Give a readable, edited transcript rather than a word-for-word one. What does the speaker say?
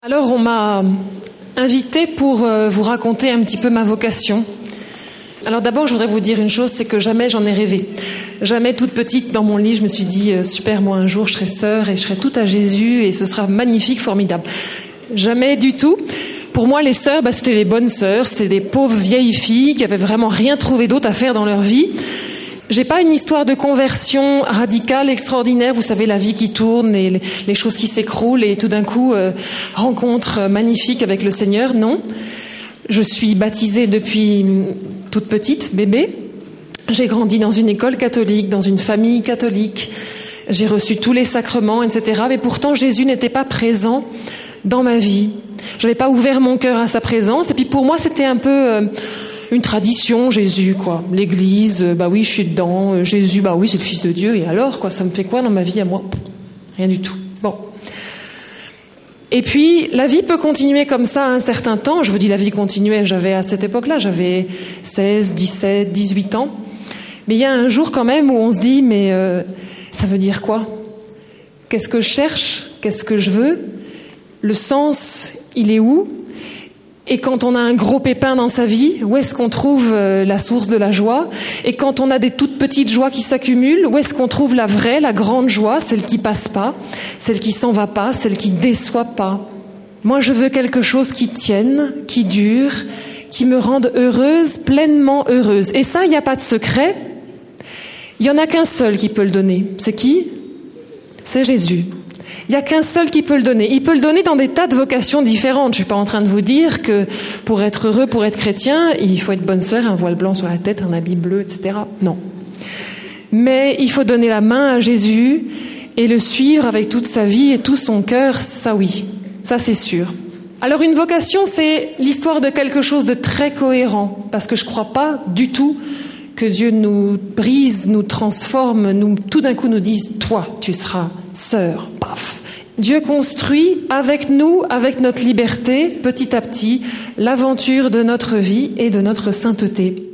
Alors on m'a invité pour vous raconter un petit peu ma vocation. Alors d'abord je voudrais vous dire une chose, c'est que jamais j'en ai rêvé. Jamais toute petite dans mon lit je me suis dit super, moi un jour je serai sœur et je serai toute à Jésus et ce sera magnifique, formidable. Jamais du tout. Pour moi les sœurs, c'était les bonnes sœurs, c'était des pauvres vieilles filles qui avaient vraiment rien trouvé d'autre à faire dans leur vie. J'ai pas une histoire de conversion radicale, extraordinaire, vous savez, la vie qui tourne et les choses qui s'écroulent et tout d'un coup, rencontre magnifique avec le Seigneur, non. Je suis baptisée depuis toute petite, bébé. J'ai grandi dans une école catholique, dans une famille catholique. J'ai reçu tous les sacrements, etc. Mais pourtant, Jésus n'était pas présent dans ma vie. Je n'avais pas ouvert mon cœur à sa présence. Et puis pour moi, c'était un peu... une tradition, Jésus, quoi. L'église, oui, je suis dedans. Jésus, oui, c'est le Fils de Dieu. Et alors, quoi, ça me fait quoi dans ma vie à moi ? Rien du tout. Bon. Et puis, la vie peut continuer comme ça un certain temps. Je vous dis, la vie continuait. À cette époque-là, j'avais 16, 17, 18 ans. Mais il y a un jour quand même où on se dit, mais ça veut dire quoi ? Qu'est-ce que je cherche ? Qu'est-ce que je veux ? Le sens, il est où ? Et quand on a un gros pépin dans sa vie, où est-ce qu'on trouve la source de la joie ? Et quand on a des toutes petites joies qui s'accumulent, où est-ce qu'on trouve la vraie, la grande joie, celle qui passe pas, celle qui s'en va pas, celle qui déçoit pas ? Moi, je veux quelque chose qui tienne, qui dure, qui me rende heureuse, pleinement heureuse. Et ça, il n'y a pas de secret. Il n'y en a qu'un seul qui peut le donner. C'est qui ? C'est Jésus. Il n'y a qu'un seul qui peut le donner. Il peut le donner dans des tas de vocations différentes. Je ne suis pas en train de vous dire que pour être heureux, pour être chrétien, il faut être bonne sœur, un voile blanc sur la tête, un habit bleu, etc. Non. Mais il faut donner la main à Jésus et le suivre avec toute sa vie et tout son cœur, ça oui, ça c'est sûr. Alors une vocation, c'est l'histoire de quelque chose de très cohérent, parce que je ne crois pas du tout que Dieu nous brise, nous transforme, tout d'un coup nous dise « Toi, tu seras sœur ». Paf. Dieu construit avec nous, avec notre liberté, petit à petit, l'aventure de notre vie et de notre sainteté.